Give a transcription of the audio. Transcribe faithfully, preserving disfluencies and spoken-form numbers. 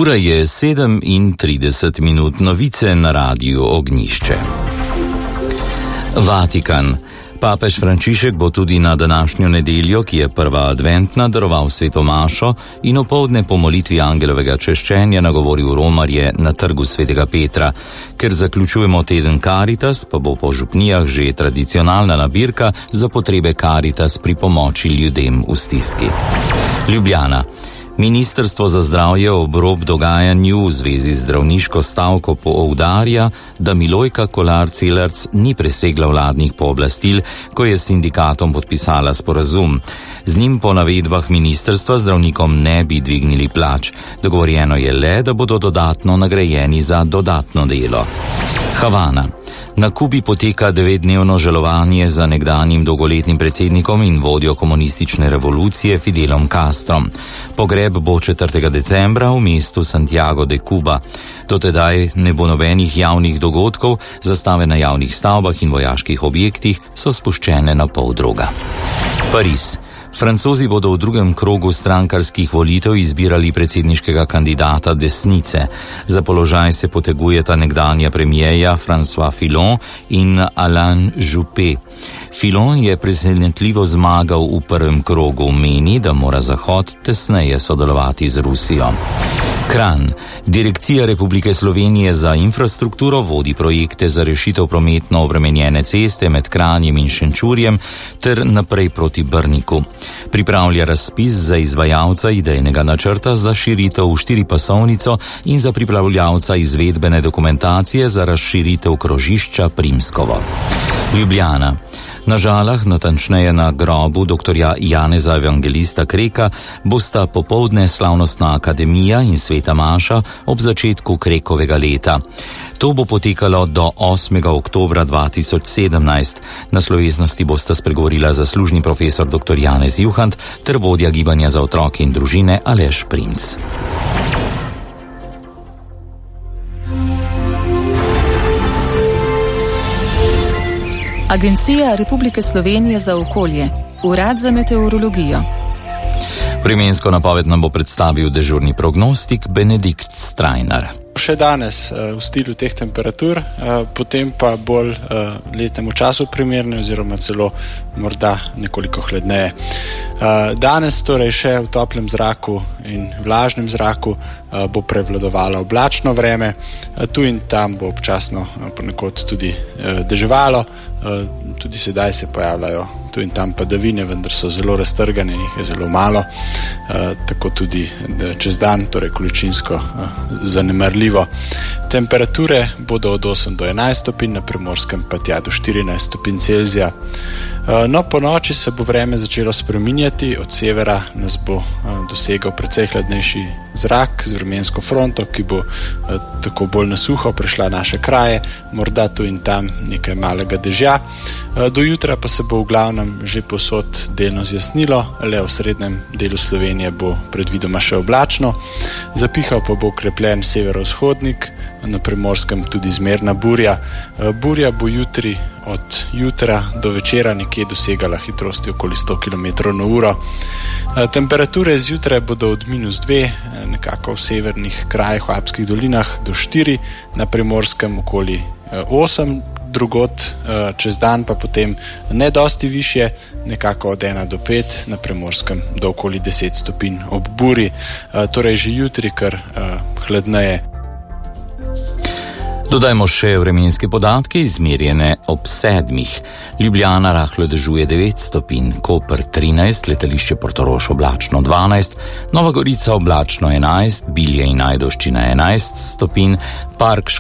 Ura je sedem in trideset minut, novice na radiju Ognjišče. Vatikan. Papež Frančišek bo tudi na današnjo nedeljo, ki je prva adventna, daroval sveto mašo in opoldne po molitvi angelovega češčenja nagovoril romarje na trgu svetega Petra. Ker zaključujemo teden Karitas, pa bo po župnijah že tradicionalna nabirka za potrebe Karitas pri pomoči ljudem v stiski. Ljubljana. Ministrstvo za zdravje ob rob dogajanju v zvezi z zdravniško stavko poudarja, da Milojka Kolar Celarc ni presegla vladnih pooblastil, ko je s sindikatom podpisala sporazum. Z njim po navedbah ministrstva zdravnikom ne bi dvignili plač. Dogovorjeno je le, da bodo dodatno nagrajeni za dodatno delo. Havana. Na Kubi poteka devetdnevno žalovanje za nekdanjim dolgoletnim predsednikom in vodjo komunistične revolucije Fidelom Castrom. Pogreb bo četrtega decembra v mestu Santiago de Cuba. Do tedaj ne bo nobenih javnih dogodkov, zastave na javnih stavbah in vojaških objektih so spuščene na pol droga. Pariz. Francozi bodo v drugem krogu strankarskih volitev izbirali predsedniškega kandidata desnice. Za položaj se potegujeta nekdanja premijeja François Fillon in Alain Juppé. Fillon je presenetljivo zmagal v prvem krogu, meni, da mora Zahod tesneje sodelovati z Rusijo. Kranj. Direkcija Republike Slovenije za infrastrukturo vodi projekte za rešitev prometno obremenjene ceste med Kranjem in Šenčurjem ter naprej proti Brniku. Pripravlja razpis za izvajalca idejnega načrta za širitev v štiripasovnico in za pripravljalca izvedbene dokumentacije za razširitev krožišča Primskovo. Ljubljana. Na Žalah, natančneje na grobu doktorja Janeza Evangelista Kreka, bosta popoldne slavnostna akademija in sveta maša ob začetku Krekovega leta. To bo potekalo do osmega oktobra dva tisoč sedemnajst. Na slovesnosti bosta spregovorila zaslužni profesor doktor Janez Juhant ter vodja gibanja za otroke in družine Aleš Primc. Agencija Republike Slovenije za okolje, Urad za meteorologijo. Vremensko napoved nam bo predstavil dežurni prognostik Benedikt Strajnar. Še danes v stilu teh temperatur, potem pa bolj letnemu času primerne oziroma celo morda nekoliko hladneje. Danes torej še v toplem zraku in vlažnem zraku bo prevladovalo oblačno vreme, tu in tam bo občasno ponekod tudi deževalo, tudi sedaj se pojavljajo tu in tam padavine, vendar so zelo raztrgane in jih je zelo malo, tako tudi čez dan, torej količinsko zanemarljivo. Temperature bodo od osem do enajst stopinj, na Primorskem pa tja do štirinajst stopinj Celzija. No, po noči se bo vreme začelo spreminjati, od severa nas bo dosegal precej hladnejši zrak z vremensko fronto, ki bo tako bolj na suho prešla naše kraje, morda tu in tam nekaj malega dežja. Do jutra pa se bo v glavnem že povsod delno zjasnilo, le v srednjem delu Slovenije bo predvidoma še oblačno, zapihal pa bo okrepljen severovzhodnik, na Primorskem tudi zmerna burja. Burja bo jutri od jutra do večera nekje dosegala hitrosti okoli sto kilometrov na uro. Temperature zjutraj bodo od minus dve, nekako v severnih krajih, v Alpskih dolinah, do štiri, na Primorskem okoli osem, drugod čez dan pa potem ne dosti višje, nekako od ena do pet, na Primorskem do okoli deset stopinj ob buri, torej že jutri kar hladneje. Dodajmo še vremenske podatke, izmerjene ob sedmih. Ljubljana rahlo dežuje devet stopinj, Koper trinajst, letališče Portorož oblačno dvanajst, Nova Gorica oblačno enajst, Bilje in Ajdovščina enajst stopinj, Park